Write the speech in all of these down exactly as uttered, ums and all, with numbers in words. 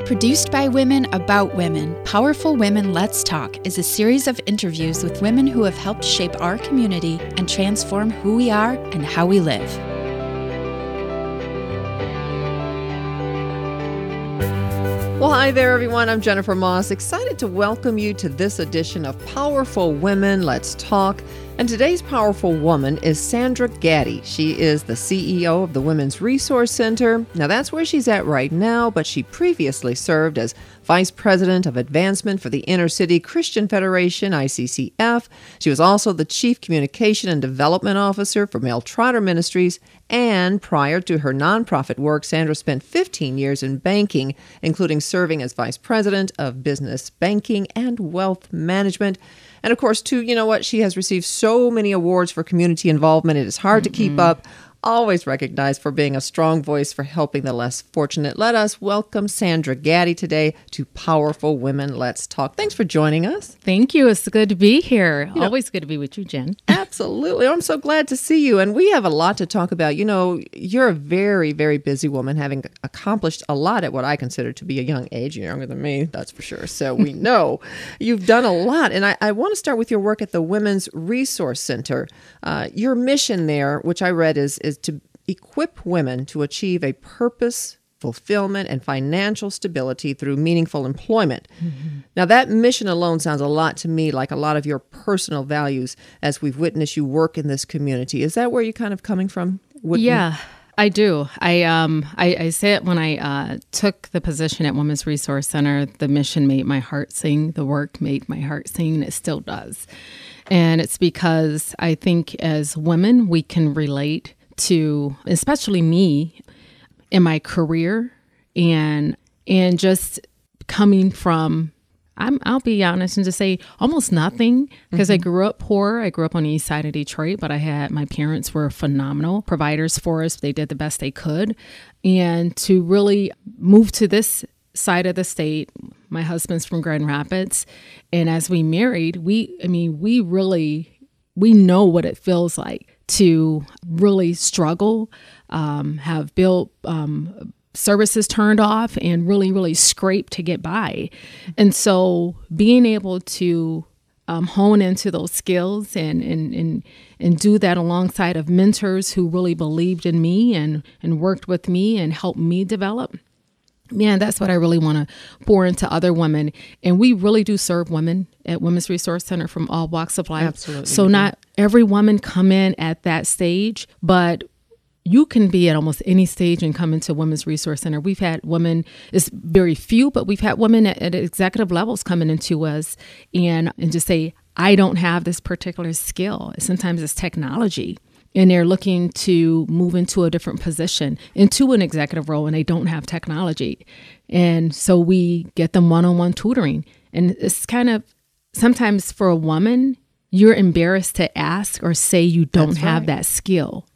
Produced by women about women, Powerful Women Let's Talk is a series of interviews with women who have helped shape our community and transform who we are and how we live. Well, hi there, everyone. I'm Jennifer Moss, excited to welcome you to this edition of Powerful Women Let's Talk. And today's powerful woman is Sandra Gaddy. She is the C E O of the Women's Resource Center. Now, that's where she's at right now, but she previously served as Vice President of Advancement for the Inner City Christian Federation, I C C F. She was also the Chief Communication and Development Officer for Mel Trotter Ministries. And prior to her nonprofit work, Sandra spent fifteen years in banking, including serving as Vice President of Business Banking and Wealth Management. And of course, too, you know what? She has received so many awards for community involvement. It is hard mm-hmm. to keep up. Always recognized for being a strong voice for helping the less fortunate. Let us welcome Sandra Gaddy today to Powerful Women Let's Talk. Thanks for joining us. Thank you. It's good to be here. You Always know, good to be with you, Jen. Absolutely. I'm so glad to see you. And we have a lot to talk about. You know, you're a very, very busy woman, having accomplished a lot at what I consider to be a young age. You're younger than me, that's for sure. So we know you've done a lot. And I, I want to start with your work at the Women's Resource Center. Uh, your mission there, which I read, is is to equip women to achieve a purpose, fulfillment, and financial stability through meaningful employment. Mm-hmm. Now, that mission alone sounds a lot to me like a lot of your personal values as we've witnessed you work in this community. Is that where you're kind of coming from? What yeah. You- I do. I um I, I say it when I uh, took the position at Women's Resource Center. The mission made my heart sing. The work made my heart sing, and it still does. And it's because I think as women, we can relate to, especially me, in my career, and and just coming from, I'm, I'll be honest and just say almost nothing, because mm-hmm. I grew up poor. I grew up on the east side of Detroit, but I had, my parents were phenomenal providers for us. They did the best they could. And to really move to this side of the state, my husband's from Grand Rapids. And as we married, we, I mean, we really, we know what it feels like to really struggle, um, have built um, services turned off, and really, really scrape to get by. And so being able to um, hone into those skills and, and, and, and do that alongside of mentors who really believed in me and, and worked with me and helped me develop, man, that's what I really want to pour into other women. And we really do serve women at Women's Resource Center from all walks of life. Absolutely. So not every woman come in at that stage, but you can be at almost any stage and come into Women's Resource Center. We've had women, it's very few, but we've had women at, at executive levels coming into us and, and just say, I don't have this particular skill. Sometimes it's technology. And they're looking to move into a different position, into an executive role, and they don't have technology. And so we get them one-on-one tutoring. And it's kind of, sometimes for a woman, you're embarrassed to ask or say you don't That's have right. that skill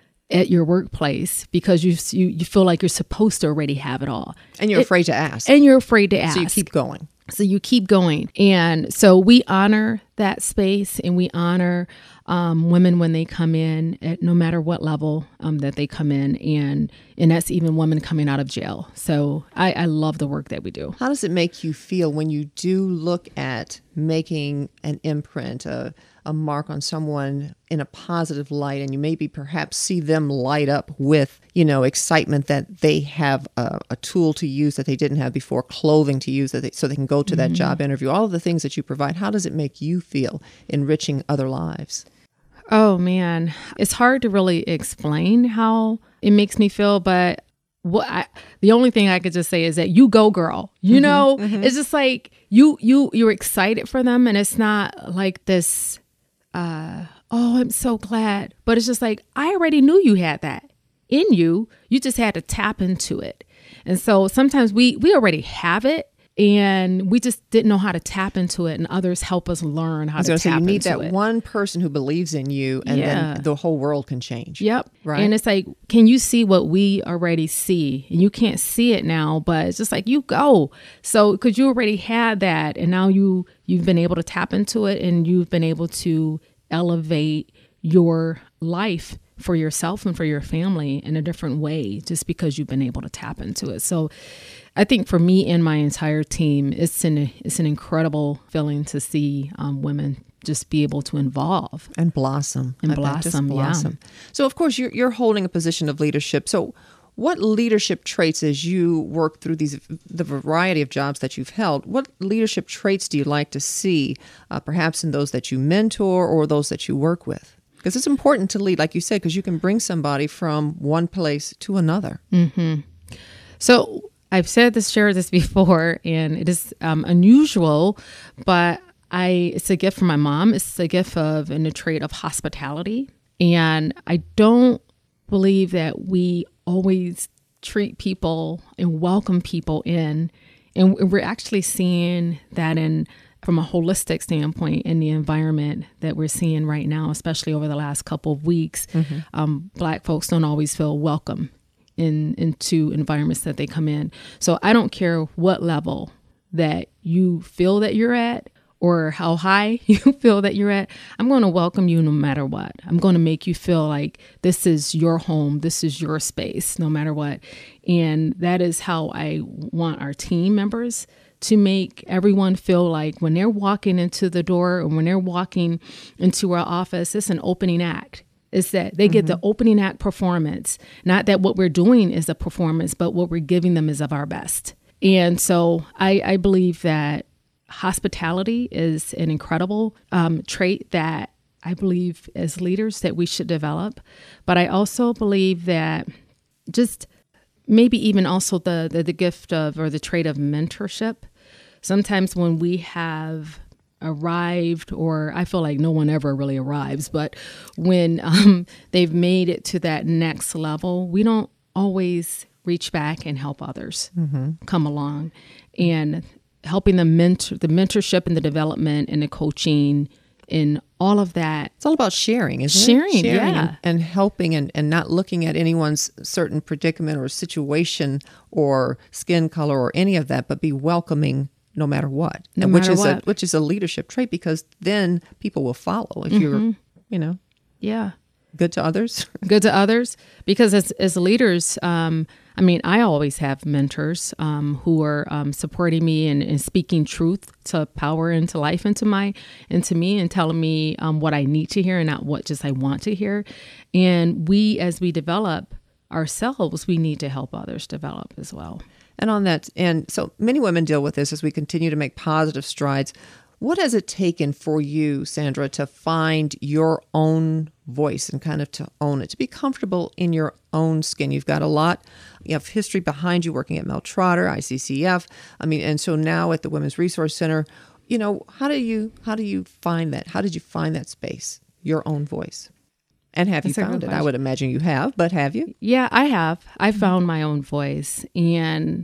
at your workplace because you, you you feel like you're supposed to already have it all. And you're it, afraid to ask. And you're afraid to ask. So you keep going. So you keep going. And so we honor that space, and we honor um, women when they come in at no matter what level um, that they come in. And and that's even women coming out of jail. So I, I love the work that we do. How does it make you feel when you do look at making an imprint, a, a mark on someone in a positive light, and you maybe perhaps see them light up with, you know, excitement that they have a, a tool to use that they didn't have before, clothing to use that they, so they can go to that mm-hmm. job interview, all of the things that you provide. How does it make you feel enriching other lives? Oh, man, it's hard to really explain how it makes me feel, but what I, the only thing I could just say is that you go, girl. You mm-hmm, know, mm-hmm. It's just like you you you're excited for them, and it's not like this. Uh, oh, I'm so glad, but it's just like I already knew you had that in you. You just had to tap into it, and so sometimes we we already have it. And we just didn't know how to tap into it, and others help us learn how to tap say, you need into that it. one person who believes in you, and yeah. then the whole world can change. Yep. Right. And it's like, can you see what we already see? And you can't see it now, but it's just like, you go. So because you already had that, and now you, you've been able to tap into it, and you've been able to elevate your life for yourself and for your family in a different way just because you've been able to tap into it. So I think for me and my entire team, it's an it's an incredible feeling to see um, women just be able to evolve and blossom and I bet, blossom, just blossom. Yeah. So of course you're you're holding a position of leadership. So what leadership traits, as you work through these the variety of jobs that you've held, what leadership traits do you like to see, uh, perhaps in those that you mentor or those that you work with? Because it's important to lead, like you said, because you can bring somebody from one place to another. Mm-hmm. So I've said this, shared this before, and it is um, unusual, but I it's a gift from my mom. It's a gift of and a trait of hospitality. And I don't believe that we always treat people and welcome people in. And we're actually seeing that in from a holistic standpoint in the environment that we're seeing right now, especially over the last couple of weeks. Mm-hmm. Um, Black folks don't always feel welcome in into environments that they come in. So I don't care what level that you feel that you're at or how high you feel that you're at, I'm going to welcome you no matter what. I'm going to make you feel like this is your home, this is your space, no matter what. And that is how I want our team members to make everyone feel like when they're walking into the door or when they're walking into our office, it's an opening act. Is that they get mm-hmm. the opening act performance. Not that what we're doing is a performance, but what we're giving them is of our best. And so I, I believe that hospitality is an incredible um, trait that I believe as leaders that we should develop. But I also believe that just maybe even also the, the, the gift of or the trait of mentorship. Sometimes when we have arrived, or I feel like no one ever really arrives, but when um, they've made it to that next level, we don't always reach back and help others mm-hmm. come along. And helping the mentor, the mentorship and the development and the coaching and all of that. It's all about sharing, isn't sharing, it? Sharing, yeah. and, and helping and, and not looking at anyone's certain predicament or situation or skin color or any of that, but be welcoming no matter what. No which matter is what. A, which is a leadership trait, because then people will follow if mm-hmm. you're, you know, yeah, good to others. Good to others. Because as as leaders, um, I mean, I always have mentors um, who are um, supporting me and, and speaking truth to power into life, into my, into me, and telling me um, what I need to hear and not what just I want to hear. And we, as we develop ourselves, we need to help others develop as well. And on that, and so many women deal with this as we continue to make positive strides. What has it taken for you, Sandra, to find your own voice and kind of to own it, to be comfortable in your own skin? You've got a lot you have history behind you working at Mel Trotter, I C C F. I mean, and so now at the Women's Resource Center, you know, how do you how do you find that? How did you find that space, your own voice? And have That's you found it? I would imagine you have, but have you? Yeah, I have. I found my own voice. And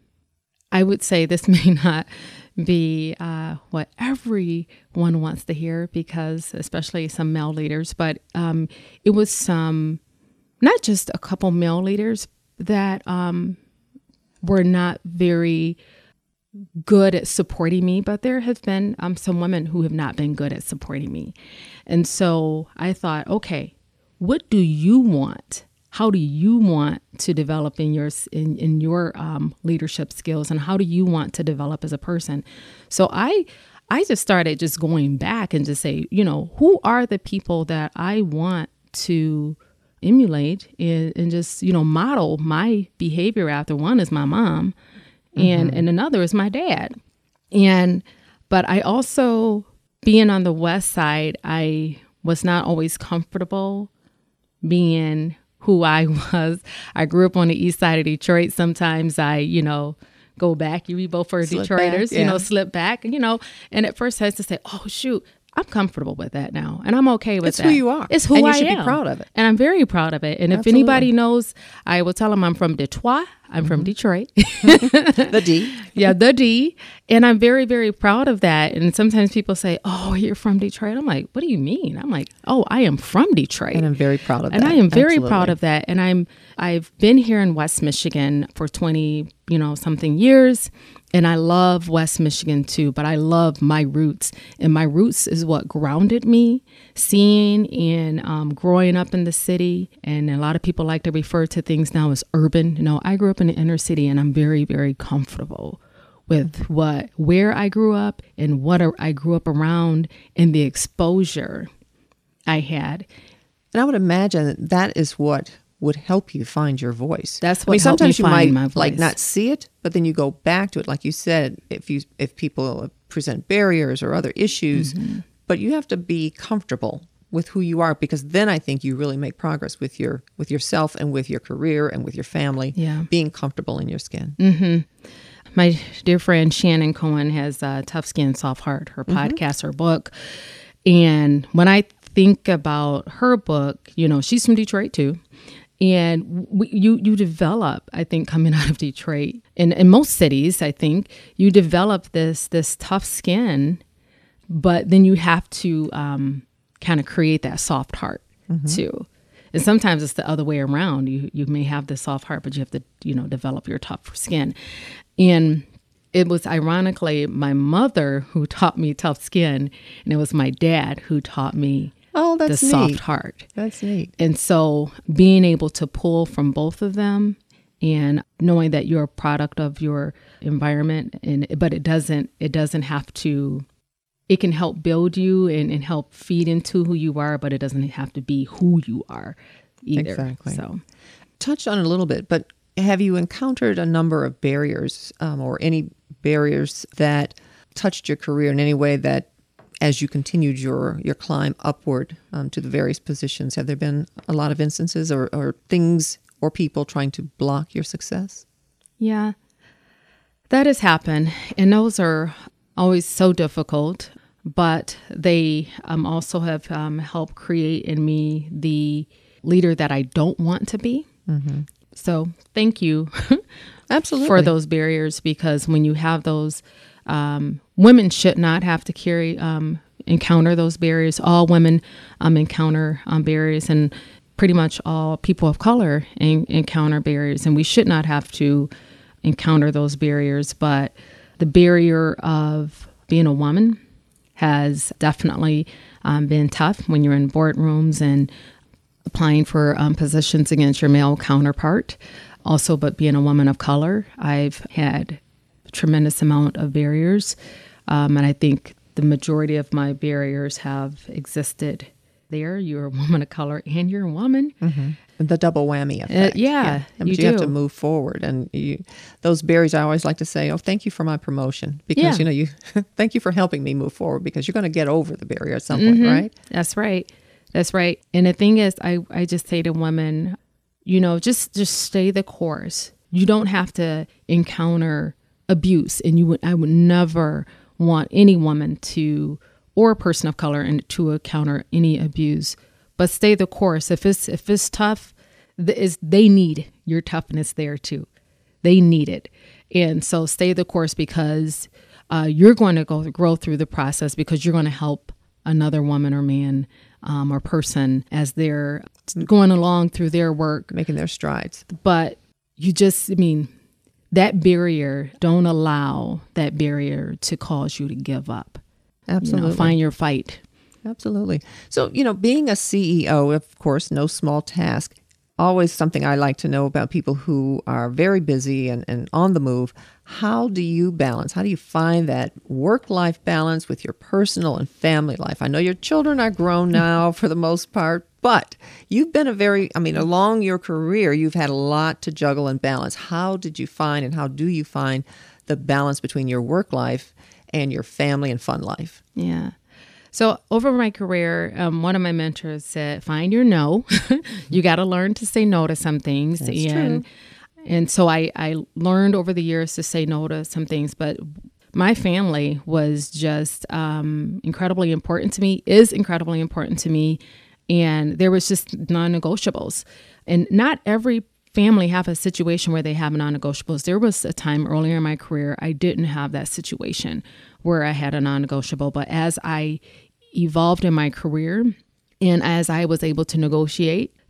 I would say this may not be uh, what everyone wants to hear, because especially some male leaders, but um, it was some, not just a couple male leaders that um, were not very good at supporting me, but there have been um, some women who have not been good at supporting me. And so I thought, okay, what do you want? How do you want to develop in your in, in your um, leadership skills, and how do you want to develop as a person? So I I just started just going back and just say, you know, who are the people that I want to emulate and, and just, you know, model my behavior after? One is my mom, and mm-hmm. and another is my dad. And but I also, being on the West Side, I was not always comfortable being who I was. I grew up on the east side of Detroit. Sometimes I, you know, go back. You both are slip Detroiters, back, yeah. you know, slip back, you know. And at first I had to say, oh, shoot, I'm comfortable with that now. And I'm okay with it's that. It's who you are. It's who and I you should am. be proud of it. And I'm very proud of it. And Absolutely. If anybody knows, I will tell them I'm from Detroit. I'm mm-hmm. from Detroit. The D. Yeah, the D. And I'm very, very proud of that. And sometimes people say, oh, you're from Detroit. I'm like, what do you mean? I'm like, oh, I am from Detroit. And I'm very proud of and that. And I am very Absolutely. proud of that. And I'm, I've been here in West Michigan for twenty, you know, something years. And I love West Michigan too, but I love my roots. And my roots is what grounded me, seeing and um, growing up in the city. And a lot of people like to refer to things now as urban. You know, I grew up in the inner city, and I'm very, very comfortable with what, where I grew up and what I grew up around and the exposure I had. And I would imagine that that is what would help you find your voice. That's what I mean, helped sometimes me you find might my voice. like not see it, but then you go back to it. Like you said, if you if people present barriers or other issues, mm-hmm. but you have to be comfortable with who you are, because then I think you really make progress with your with yourself and with your career and with your family. Yeah. Being comfortable in your skin. Mm-hmm. My dear friend Shannon Cohen has uh, Tough Skin, Soft Heart, her mm-hmm. podcast, her book. And when I think about her book, you know, she's from Detroit too. And we, you you develop, I think, coming out of Detroit, in, in most cities, I think, you develop this this tough skin, but then you have to um, kind of create that soft heart mm-hmm. too. And sometimes it's the other way around. You you may have the soft heart, but you have to, you know, develop your tough skin. And it was ironically my mother who taught me tough skin, and it was my dad who taught me Oh, that's the neat. soft heart. That's neat. And so being able to pull from both of them and knowing that you're a product of your environment, and but it doesn't it doesn't have to, it can help build you and, and help feed into who you are, but it doesn't have to be who you are either. Exactly. So touched on it a little bit, but have you encountered a number of barriers um, or any barriers that touched your career in any way that, as you continued your, your climb upward um, to the various positions, have there been a lot of instances or, or things or people trying to block your success? Yeah, that has happened. And those are always so difficult, but they um, also have um, helped create in me the leader that I don't want to be. Mm-hmm. So thank you Absolutely. for those barriers, because when you have those, um, women should not have to carry, um, encounter those barriers. All women um, encounter um, barriers, and pretty much all people of color en- encounter barriers, and we should not have to encounter those barriers. But the barrier of being a woman has definitely um, been tough when you're in boardrooms and applying for um, positions against your male counterpart. Also, but being a woman of color, I've had a tremendous amount of barriers. Um, and I think the majority of my barriers have existed there. You're a woman of color and you're a woman. Mm-hmm. The double whammy effect. Uh, yeah, yeah. But you, you do. have to move forward. And you, those barriers, I always like to say, oh, thank you for my promotion. Because, Yeah. you know, you thank you for helping me move forward, because you're going to get over the barrier at some Mm-hmm. point, right? That's right. That's right. And the thing is, I, I just say to women, you know, just, just stay the course. You don't have to encounter abuse. And you would, I would never want any woman to, or a person of color, and to encounter any abuse. But stay the course. If it's if it's tough, th- is they need your toughness there too. They need it, and so stay the course, because uh, you're going to go grow through the process, because you're going to help another woman or man um, or person as they're going along through their work, Making their strides. But you just, I mean, that barrier, don't allow that barrier to cause you to give up. Absolutely. You know, find your fight. Absolutely. So, you know, being a C E O, of course, no small task. Always something I like to know about people who are very busy and, and on the move. How do you balance? How do you find that work-life balance with your personal and family life? I know your children are grown now for the most part, but you've been a very, I mean, along your career, you've had a lot to juggle and balance. How did you find, and how do you find the balance between your work life and your family and fun life? Yeah. So over my career, um, one of my mentors said, find your no. You got to learn to say no to some things. That's and true. and so I, I learned over the years to say no to some things. But my family was just um, incredibly important to me, is incredibly important to me. And there was just non-negotiables. And not every family have a situation where they have non-negotiables. There was a time earlier in my career I didn't have that situation where I had a non-negotiable. But as I evolved in my career and as I was able to negotiate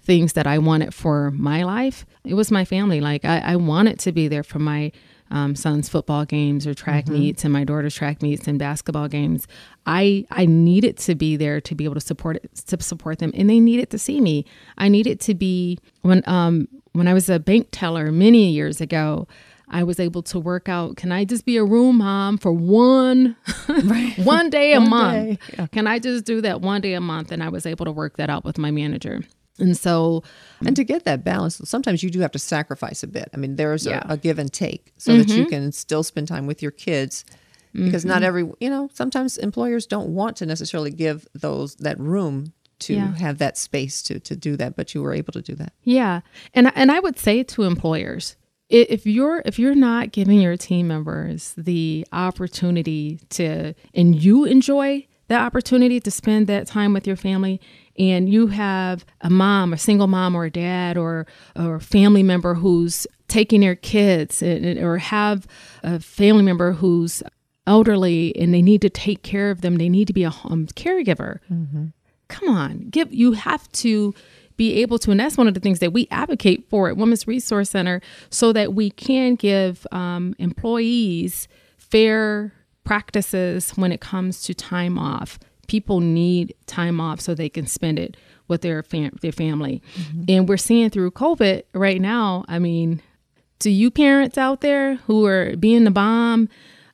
things that I wanted for my life, it was my family. Like I, I wanted to be there for my um, son's football games or track mm-hmm. meets and my daughter's track meets and basketball games. I I needed to be there to be able to support it, to support them, and they needed to see me. I needed to be when um when I was a bank teller many years ago. I was able to work out. Can I just be a room mom for one, right. one day a one month? Day. Yeah. Can I just do that one day a month? And I was able to work that out with my manager. And so, and to get that balance, sometimes you do have to sacrifice a bit. I mean, there's yeah. a, a give and take so mm-hmm. that you can still spend time with your kids. Because mm-hmm. not every, you know, sometimes employers don't want to necessarily give those that room to yeah. have that space to to do that, but you were able to do that. Yeah, and and I would say to employers, if you're if you're not giving your team members the opportunity to, and you enjoy the opportunity to spend that time with your family, and you have a mom, a single mom, or a dad, or or a family member who's taking their kids, or have a family member who's elderly and they need to take care of them, they need to be a home caregiver. Mm-hmm. Come on, give you have to be able to, and that's one of the things that we advocate for at Women's Resource Center, so that we can give um, employees fair practices when it comes to time off. People need time off so they can spend it with their fam- their family. Mm-hmm. And we're seeing through COVID right now, I mean, to you parents out there who are being the bomb,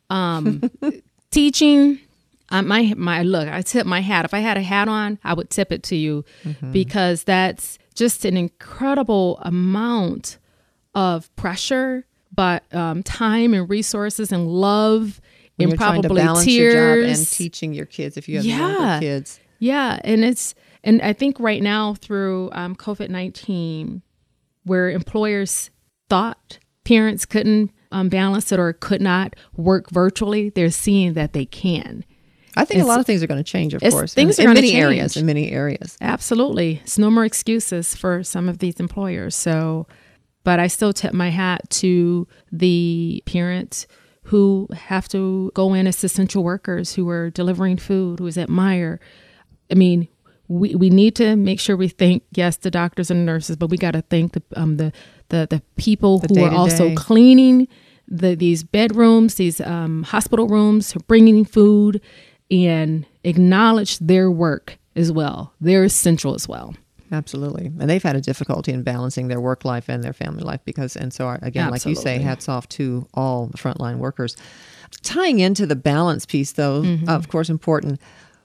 um, teaching, uh, my, my, look, I tip my hat. If I had a hat on, I would tip it to you mm-hmm. because that's just an incredible amount of pressure, but um, time and resources and love when and you're probably trying to balance tears. Your job and teaching your kids if you have yeah. younger kids. Yeah. And it's, and I think right now through um, COVID nineteen, where employers thought parents couldn't um, balance it or could not work virtually, they're seeing that they can. I think it's, a lot of things are going to change, of course, things in, are in many change. areas. In many areas, absolutely. It's no more excuses for some of these employers. So, but I still tip my hat to the parents who have to go in as essential workers, who are delivering food, who's at Meijer. I mean, we, we need to make sure we thank, yes, the doctors and nurses, but we got to thank the um the the, the people the who are also cleaning the these bedrooms, these um, hospital rooms, bringing food, and acknowledge their work as well. They're essential as well. Absolutely. And they've had a difficulty in balancing their work life and their family life because, and so again, Absolutely. Like you say, hats off to all the frontline workers. Tying into the balance piece, though, mm-hmm. of course, important.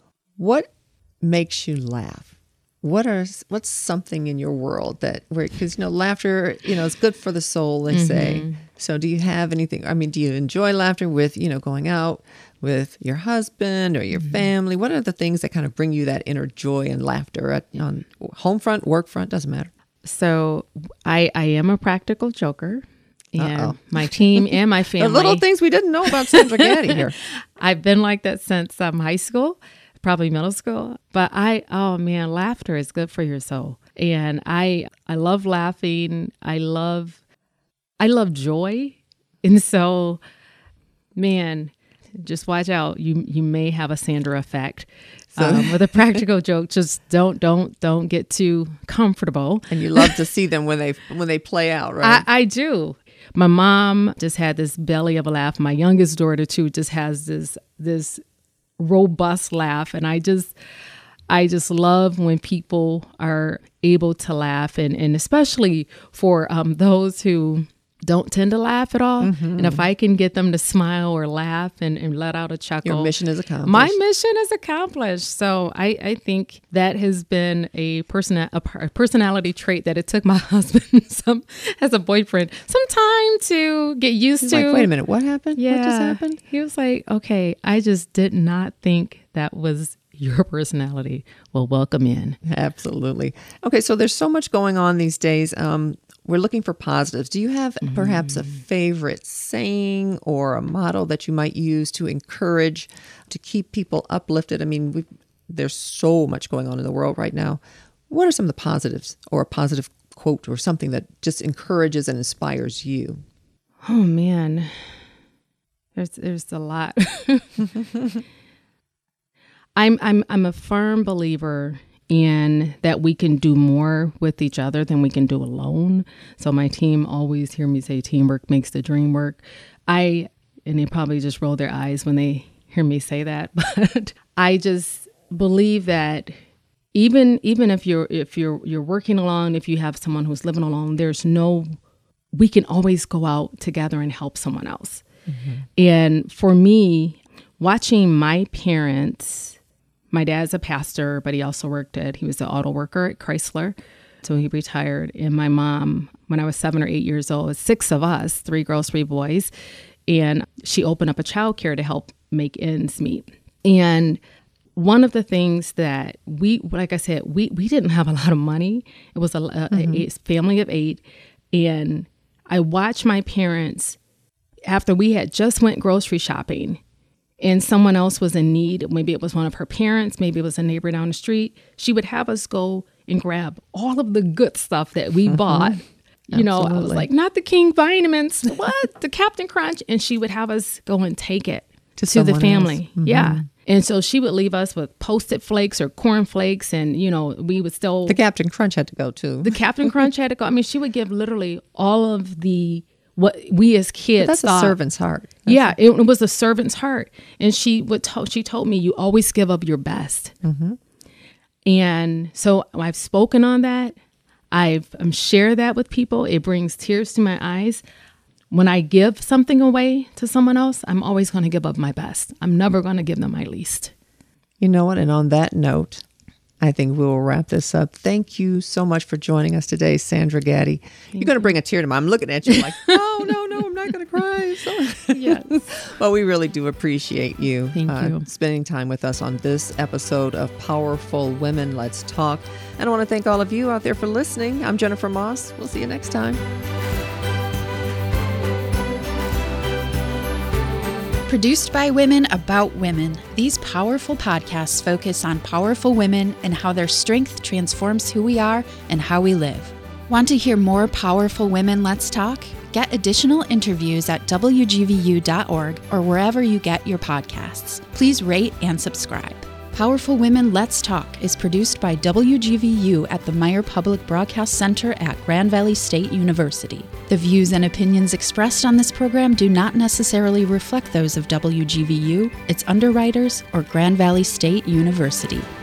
What makes you laugh? What are what's something in your world that where because you know laughter you know is good for the soul, they mm-hmm. say. So do you have anything? I mean, do you enjoy laughter with you know going out with your husband or your mm-hmm. family? What are the things that kind of bring you that inner joy and laughter at, on home front, work front? Doesn't matter. So I I am a practical joker. And Uh-oh. my team and my family. The little things we didn't know about Sandra Gaddy here. I've been like that since um, high school, probably middle school. But I, oh man, laughter is good for your soul. And I, I love laughing. I love, I love joy. And so, man, just watch out. You, you may have a Sandra effect. So, um, with a practical joke, just don't, don't, don't get too comfortable. And you love to see them when they, when they play out, right? I, I do. My mom just had this belly of a laugh. My youngest daughter too just has this this robust laugh, and I just I just love when people are able to laugh, and and especially for um, those who don't tend to laugh at all. Mm-hmm. And if I can get them to smile or laugh and, and let out a chuckle, your mission is accomplished. My mission is accomplished. So I, I think that has been a person a, a personality trait that it took my husband some as a boyfriend some time to get used He's to. Like, wait a minute, what happened? Yeah, what just happened? He was like, okay, I just did not think that was your personality. Well, welcome in. Absolutely. Okay, so there's so much going on these days. Um, We're looking for positives. Do you have perhaps a favorite saying or a motto that you might use to encourage, to keep people uplifted? I mean, we've, there's so much going on in the world right now. What are some of the positives or a positive quote or something that just encourages and inspires you? Oh, man. There's there's a lot. I'm I'm I'm a firm believer and that we can do more with each other than we can do alone. So my team always hear me say teamwork makes the dream work. I, and they probably just roll their eyes when they hear me say that, but I just believe that even even if you're if you're you're working alone, if you have someone who's living alone, there's no, we can always go out together and help someone else. Mm-hmm. And for me, watching my parents, my dad's a pastor, but he also worked at, he was an auto worker at Chrysler. So he retired. And my mom, when I was seven or eight years old, it was six of us, three girls, three boys. And she opened up a childcare to help make ends meet. And one of the things that we, like I said, we, we didn't have a lot of money. It was a, a, mm-hmm. a family of eight. And I watched my parents, after we had just went grocery shopping and someone else was in need, maybe it was one of her parents, maybe it was a neighbor down the street, she would have us go and grab all of the good stuff that we mm-hmm. bought. You Absolutely. know, I was like, not the King Vitamins, what? The Captain Crunch. And she would have us go and take it to, to the family. Mm-hmm. Yeah. And so she would leave us with Post-it flakes or corn flakes. And, you know, we would still... The Captain Crunch had to go, too. The Captain Crunch had to go. I mean, she would give literally all of the... what we as kids but that's thought, a servant's heart. That's yeah, it, it was a servant's heart. And she would to, she told me, you always give up your best. Mm-hmm. And so I've spoken on that. I've um, shared that with people. It brings tears to my eyes. When I give something away to someone else, I'm always going to give up my best. I'm never going to give them my least. You know what? And on that note, I think we will wrap this up. Thank you so much for joining us today, Sandra Gaddy. Thank You're going to bring a tear to my. I'm looking at you like, no, no, no, I'm not going to cry. So, yes. Well, we really do appreciate you, Thank uh, you spending time with us on this episode of Powerful Women, Let's Talk. And I want to thank all of you out there for listening. I'm Jennifer Moss. We'll see you next time. Produced by women about women, these powerful podcasts focus on powerful women and how their strength transforms who we are and how we live. Want to hear more Powerful Women Let's Talk? Get additional interviews at w g v u dot org or wherever you get your podcasts. Please rate and subscribe. Powerful Women Let's Talk is produced by W G V U at the Meyer Public Broadcast Center at Grand Valley State University. The views and opinions expressed on this program do not necessarily reflect those of W G V U, its underwriters, or Grand Valley State University.